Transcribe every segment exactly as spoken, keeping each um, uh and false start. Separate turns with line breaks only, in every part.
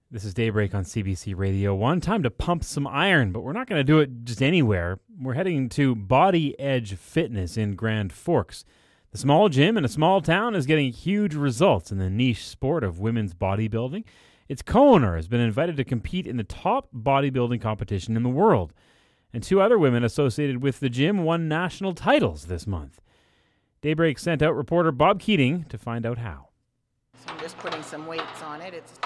This is Daybreak on C B C Radio one. Time to pump some iron, but we're not going to do it just anywhere. We're heading to Body Edge Fitness in Grand Forks. The small gym in a small town is getting huge results in the niche sport of women's bodybuilding. Its co-owner has been invited to compete in the top bodybuilding competition in the world. And two other women associated with the gym won national titles this month. Daybreak sent out reporter Bob Keating to find out how.
So I'm just putting some weights on it. It's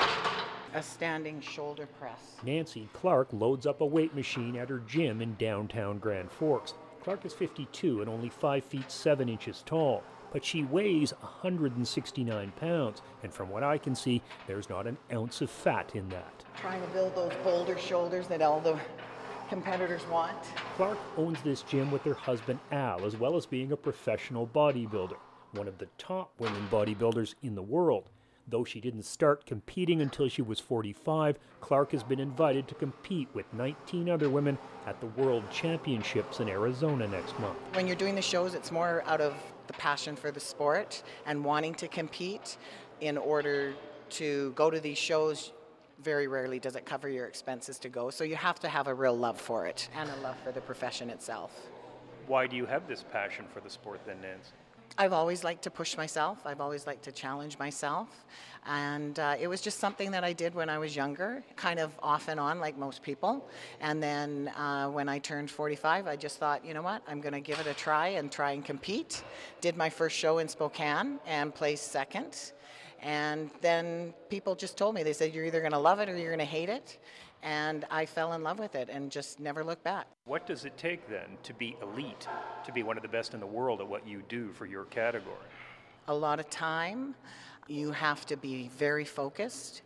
a standing shoulder press.
Nancy Clark loads up a weight machine at her gym in downtown Grand Forks. Clark is fifty-two and only five feet seven inches tall, but she weighs one hundred sixty-nine pounds, and from what I can see, there's not an ounce of fat in that.
Trying to build those boulder shoulders that all the competitors want.
Clark owns this gym with her husband Al, as well as being a professional bodybuilder, one of the top women bodybuilders in the world. Though she didn't start competing until she was forty-five, Clark has been invited to compete with nineteen other women at the World Championships in Arizona next month.
When you're doing the shows, it's more out of the passion for the sport and wanting to compete. In order to go to these shows, very rarely does it cover your expenses to go, so you have to have a real love for it and a love for the profession itself.
Why do you have this passion for the sport then, Nancy?
I've always liked to push myself. I've always liked to challenge myself. And uh, it was just something that I did when I was younger, kind of off and on like most people. And then uh, when I turned forty-five, I just thought, you know what, I'm going to give it a try and try and compete. Did my first show in Spokane and placed second. And then people just told me, they said, you're either going to love it or you're going to hate it. And I fell in love with it and just never looked back.
What does it take then to be elite, to be one of the best in the world at what you do for your category?
A lot of time. You have to be very focused,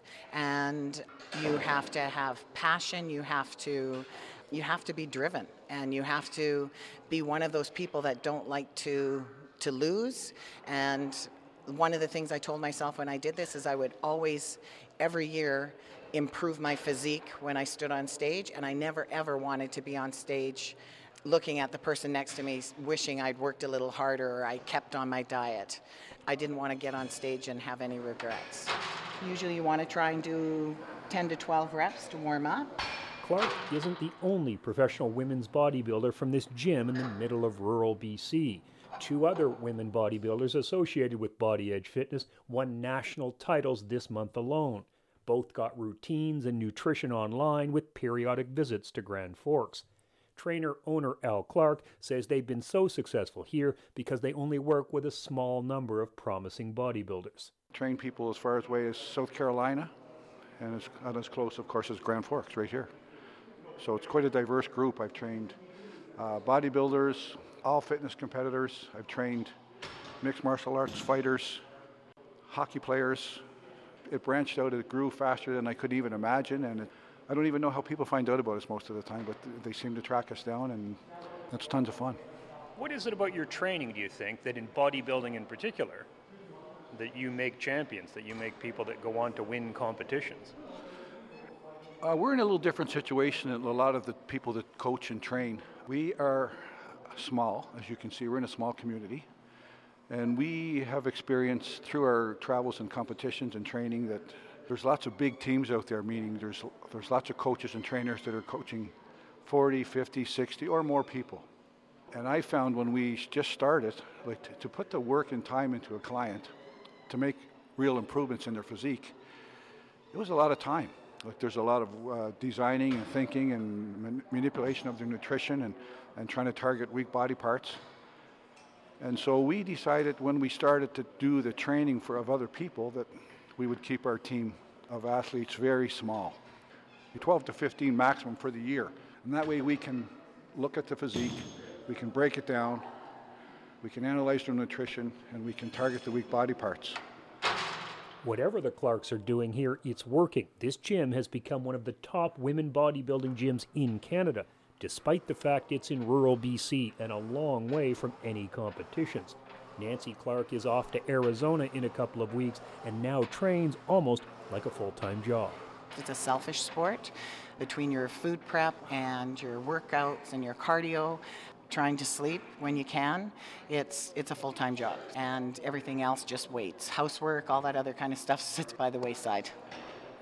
and you have to have passion. You have to, you have to be driven, and you have to be one of those people that don't like to to lose. And one of the things I told myself when I did this is I would always, every year, improve my physique when I stood on stage, and I never ever wanted to be on stage looking at the person next to me wishing I'd worked a little harder or I kept on my diet. I didn't want to get on stage and have any regrets. Usually you want to try and do ten to twelve reps to warm up.
Clark isn't the only professional women's bodybuilder from this gym in the middle of rural B C. Two other women bodybuilders associated with Body Edge Fitness won national titles this month alone. Both got routines and nutrition online with periodic visits to Grand Forks. Trainer-owner Al Clark says they've been so successful here because they only work with a small number of promising bodybuilders.
Train people as far away as South Carolina, and as, and as close, of course, as Grand Forks right here. So it's quite a diverse group. I've trained uh, bodybuilders, all fitness competitors. I've trained mixed martial arts fighters, hockey players. It branched out, it grew faster than I could even imagine, and it, I don't even know how people find out about us most of the time, but they seem to track us down, and it's tons of fun.
What is it about your training, do you think, that in bodybuilding in particular, that you make champions, that you make people that go on to win competitions?
Uh, we're in a little different situation than a lot of the people that coach and train. We are small, as you can see, we're in a small community. And we have experienced through our travels and competitions and training that there's lots of big teams out there, meaning there's there's lots of coaches and trainers that are coaching forty, fifty, sixty or more people. And I found when we just started, like to, to put the work and time into a client to make real improvements in their physique, it was a lot of time. Like there's a lot of uh, designing and thinking and man- manipulation of their nutrition and, and trying to target weak body parts. And so we decided when we started to do the training for of other people that we would keep our team of athletes very small, twelve to fifteen maximum for the year. And that way we can look at the physique, we can break it down, we can analyze their nutrition, and we can target the weak body parts.
Whatever the Clarks are doing here, it's working. This gym has become one of the top women bodybuilding gyms in Canada, despite the fact it's in rural B C and a long way from any competitions. Nancy Clark is off to Arizona in a couple of weeks and now trains almost like a full-time job.
It's a selfish sport. Between your food prep and your workouts and your cardio, trying to sleep when you can, it's it's a full-time job. And everything else just waits. Housework, all that other kind of stuff sits by the wayside.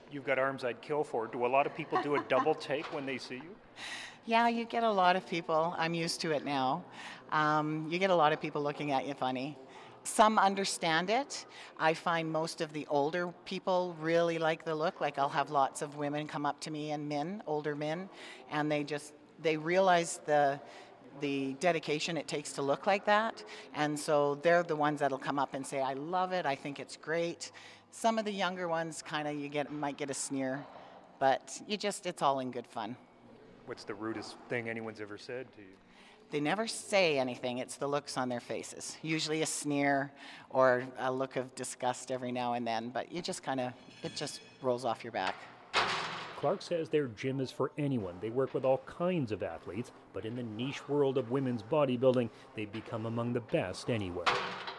You've got arms I'd kill for. Do a lot of people do a double take when they see you?
Yeah, you get a lot of people. I'm used to it now. Um, you get a lot of people looking at you funny. Some understand it. I find most of the older people really like the look. Like I'll have lots of women come up to me and men, older men, and they just, they realize the the dedication it takes to look like that. And so they're the ones that'll come up and say, I love it, I think it's great. Some of the younger ones kind of, you get might get a sneer, but you just, it's all in good fun.
What's the rudest thing anyone's ever said to you?
They never say anything, it's the looks on their faces. Usually a sneer or a look of disgust every now and then, but you just kind of, it just rolls off your back.
Clark says their gym is for anyone. They work with all kinds of athletes, but in the niche world of women's bodybuilding, they've become among the best anywhere.